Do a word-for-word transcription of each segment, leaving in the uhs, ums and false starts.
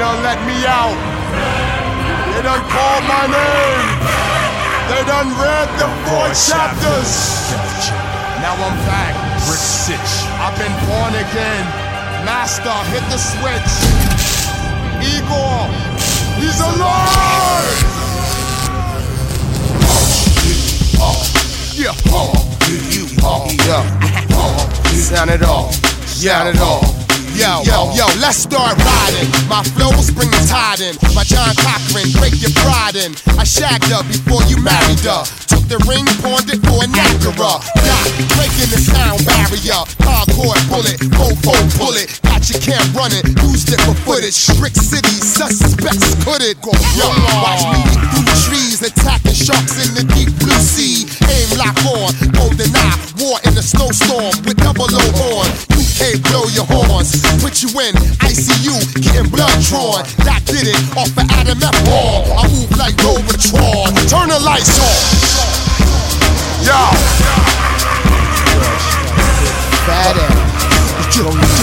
done let me out. They done called my name. They done read the four chapters. Now I'm back. Brick Sitch. I've been born again. Master, hit the switch. Igor, he's alive. Yeah, you, yeah, sound it all, sound it all. Yo, yo, yo, let's start riding. My flows bring the tide in. My John Cochran, break your pride in. I shagged her before you married her. Took the ring, pawned it for a Niagara. Not breaking the sound barrier. Hardcore bullet, fofo bullet. Got your camp running, used it for footage. Brick City, suspects could it go wrong? Watch me through trees, attacking sharks in the deep blue sea. Aim lock on, golden eye, war in the snowstorm with double O on. U K blow your horns. Put you in I C U, getting blood drawn. That did it off of Adam F. Hall. I move like Robotron. Turn the lights on. Yo. Fat ass.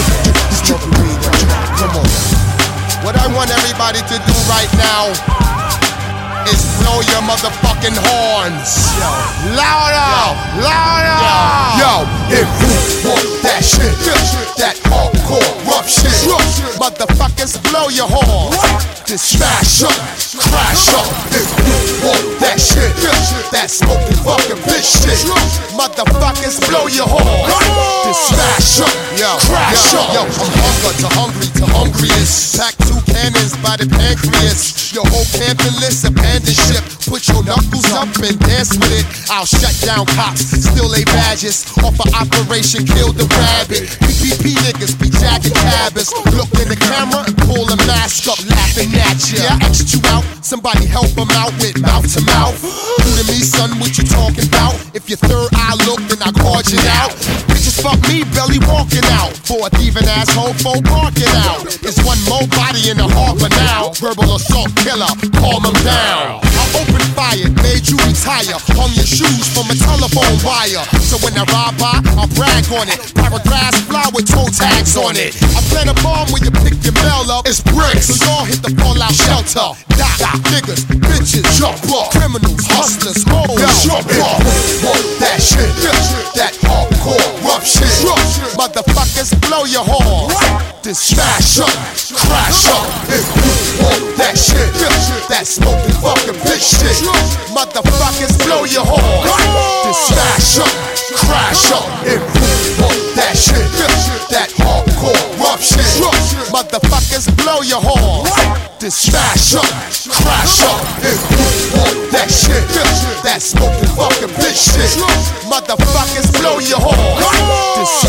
Come on. What I want everybody to do right now is blow your motherfucking horns. Yo. Louder, yo. Louder. Yo. Yo, if you want that shit, that hardcore rough shit, motherfuckers blow your horn. Just smash up, crash up. If you want that shit, that smoking fucking bitch shit, motherfuckers blow your horn. Just smash up, yo, crash up. Yo, from hunger to hungry to hungriest. Pack two cannons by the pancreas. Your whole camping list abandoned ship. Put your knuckles up and dance with it. I'll shut down cops, still lay badges. Off of Operation Kill the Rabbit. P P P niggas be jacking cabins. Look in the camera and pull a mask up, laughing at ya. Yeah, I X'd you out, somebody help them out with mouth to mouth. You to me, son, what you talking about? If your third eye look, then I called you out. Bitches fuck me, belly walking out. For a thieving asshole, folk barking out. There's one more body in the harbor now. Verbal assault killer, calm him down. I opened fire, made you retire. Hung your shoes from a telephone wire. So when I ride by, I brag on it. Paragraphs fly with toe tags on it. I plant a bomb when you pick your mail up. It's bricks, so y'all hit the fallout shelter. Die, die, niggas, bitches, jump up. Criminals, hustlers, hoes, jump up. Want that shit, that hardcore rough shit. Motherfuckers blow your horn. Just smash up, crash up. If you want that shit, that smoking fucking bitch shit. Motherfuckers blow your horn. Just smash up, crash up. If you want that shit, that hardcore rough shit. Motherfuckers blow your horn. Just smash up, crash up. If you want that shit, that smoking fucking bitch shit. Motherfuckers blow your horn. Just